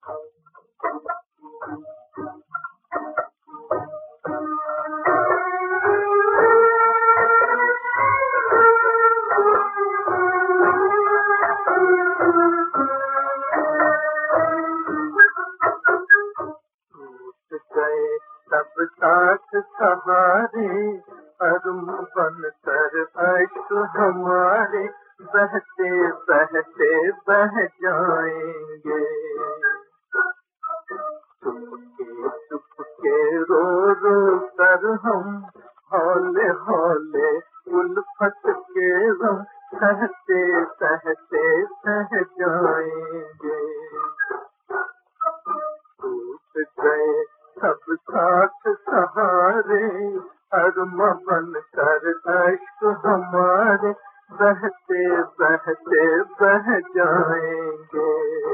सब साथ सहारे अरुम बन कर अश्क हमारे बहते बहते बह जाएंगे। चुपके रो रो कर हम हौले हौले उल्फत के गम सहते सहते सह जाएंगे। टूट गए सब साथ सहारे अरुम बन कर अश्क हमारे बहते बहते बह जाएंगे।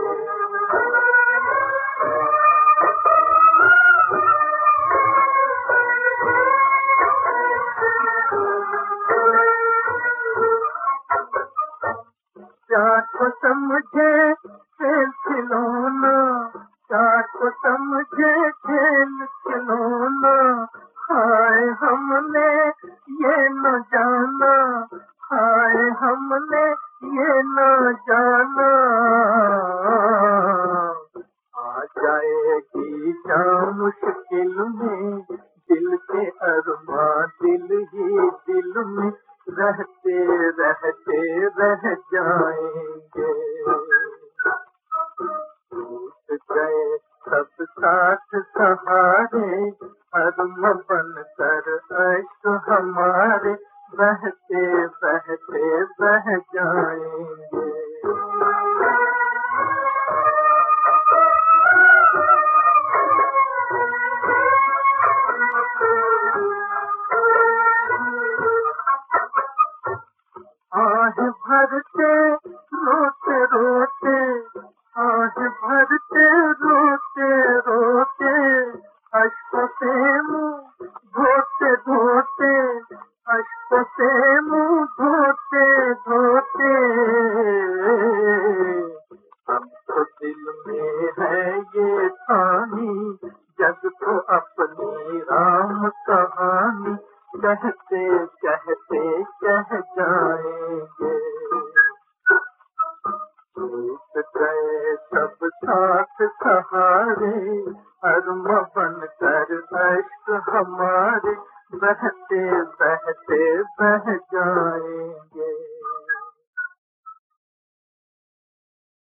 प्यार को समझे खेल खिलौना, प्यार को समझे खेल खिलौना, हाय हमने ये न जाना, हाय हमने ये न जाना। आ जाएगी जा मुश्किल में दिल के अरमा दिल ही दिल में रहते रहते रह जाएंगे। टूट गए सब साथ सहारे अरुम बन कर अश्क हमारे बहते बहते बह जाएंगे। आह भरते रोते रोते, आह भरते रोते रोते, अश्कों से मुँह धोते धोते, अश्कों से मुँह धोते धोते। अब तो दिल में है ये ठानी जग को अपनी राम कहानी कहते कहते कह जाएंगे। टूट गए सब साथ सहारे अरुम बन कर अश्क हमारे बहते बहते बह जाएंगे।